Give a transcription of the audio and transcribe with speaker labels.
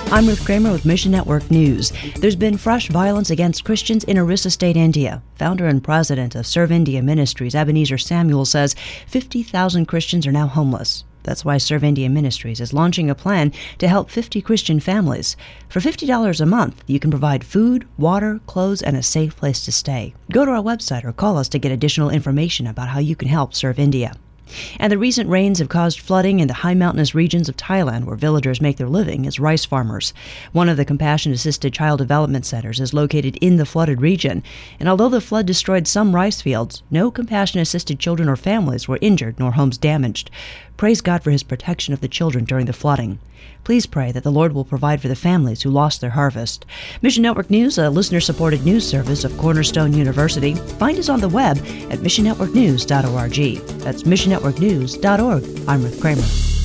Speaker 1: I'm Ruth Kramer with Mission Network News. There's been fresh violence against Christians in Orissa State, India. Founder and president of Serve India Ministries, Ebenezer Samuel, says 50,000 Christians are now homeless. That's why Serve India Ministries is launching a plan to help 50 Christian families. For $50 a month, you can provide food, water, clothes, and a safe place to stay. Go to our website or call us to get additional information about how you can help Serve India. And the recent rains have caused flooding in the high mountainous regions of Thailand, where villagers make their living as rice farmers. One of the compassion-assisted child development centers is located in the flooded region. And although the flood destroyed some rice fields, no compassion-assisted children or families were injured nor homes damaged. Praise God for his protection of the children during the flooding. Please pray that the Lord will provide for the families who lost their harvest. Mission Network News, a listener-supported news service of Cornerstone University. Find us on the web at missionnetworknews.org. That's missionnetworknews.org. I'm Ruth Kramer.